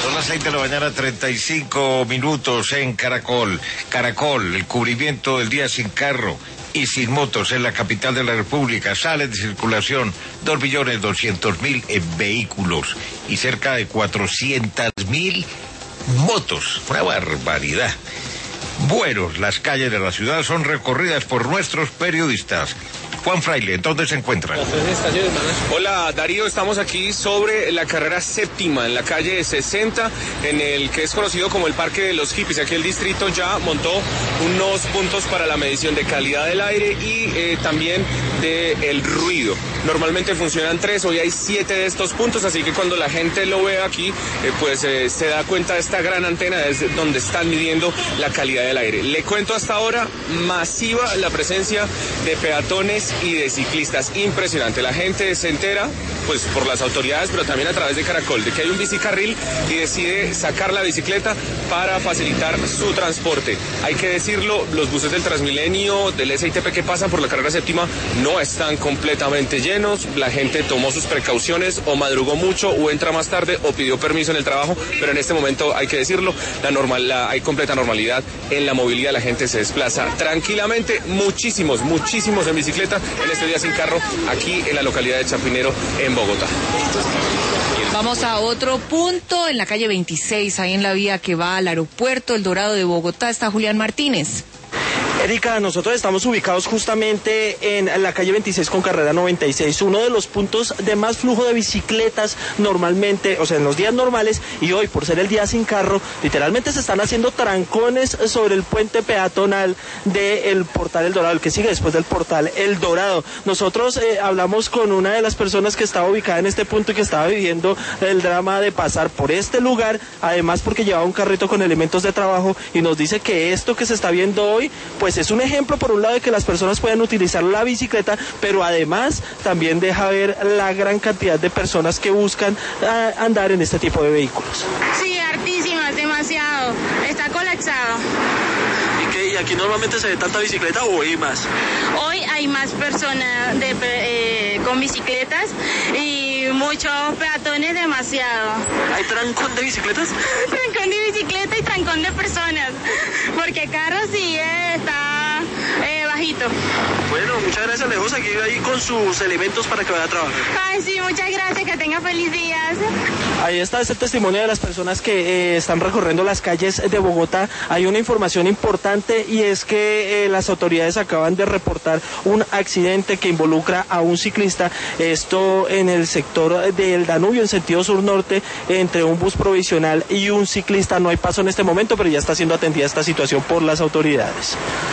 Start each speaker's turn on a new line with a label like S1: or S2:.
S1: Son las 6 de la mañana, 35 minutos en Caracol. Caracol, el cubrimiento del día sin carro y sin motos en la capital de la República. Salen de circulación 2.200.000 vehículos y cerca de 400.000 motos. Una barbaridad. Bueno, las calles de la ciudad son recorridas por nuestros periodistas. Juan Fraile, ¿dónde se encuentra?
S2: Hola Darío, estamos aquí sobre la carrera séptima, en la calle 60, en el que es conocido como el Parque de los Hippies. Aquí el distrito ya montó unos puntos para la medición de calidad del aire y también del ruido. Normalmente funcionan 3, hoy hay 7 de estos puntos, así que cuando la gente lo ve aquí, se da cuenta de esta gran antena desde donde están midiendo la calidad del aire. Le cuento hasta ahora, masiva la presencia de peatones y de ciclistas, impresionante. La gente se entera, pues por las autoridades, pero también a través de Caracol, de que hay un bicicarril y decide sacar la bicicleta para facilitar su transporte. Hay que decirlo, los buses del Transmilenio, del SITP que pasan por la carrera séptima no están completamente llenos. La gente tomó sus precauciones, o madrugó mucho, o entra más tarde, o pidió permiso en el trabajo, pero en este momento hay que decirlo, hay completa normalidad en la movilidad. La gente se desplaza tranquilamente, muchísimos en bicicleta en este día sin carro, aquí en la localidad de Chapinero, en Bogotá.
S3: Vamos a otro punto, en la calle 26, ahí en la vía que va al aeropuerto El Dorado de Bogotá, está Julián Martínez.
S4: Erika, nosotros estamos ubicados justamente en la calle 26 con carrera 96, uno de los puntos de más flujo de bicicletas normalmente, o sea, en los días normales, y hoy, por ser el día sin carro, literalmente se están haciendo trancones sobre el puente peatonal del Portal El Dorado, el que sigue después del Portal El Dorado. Nosotros hablamos con una de las personas que estaba ubicada en este punto y que estaba viviendo el drama de pasar por este lugar, además porque llevaba un carrito con elementos de trabajo, y nos dice que esto que se está viendo hoy, pues es un ejemplo por un lado de que las personas pueden utilizar la bicicleta, pero además también deja ver la gran cantidad de personas que buscan andar en este tipo de vehículos.
S5: Sí, hartísimas, demasiado, está colapsado.
S4: ¿Y aquí normalmente se ve tanta bicicleta o hay más?
S5: Hoy hay más personas con bicicletas y muchos peatones, demasiado.
S4: ¿Hay trancón de bicicletas?
S5: Trancón de bicicleta y trancón de personas, porque carro sí está bajito.
S4: Bueno, muchas gracias, Lejos, aquí ahí con sus elementos para que vaya a trabajar.
S5: Ay, sí, muchas gracias, que tenga feliz días.
S4: Ahí está el testimonio de las personas que están recorriendo las calles de Bogotá. Hay una información importante y es que las autoridades acaban de reportar un accidente que involucra a un ciclista, esto en el sector del Danubio, en sentido sur-norte, entre un bus provisional y un ciclista. No hay paso en este momento, pero ya está siendo atendida esta situación por las autoridades.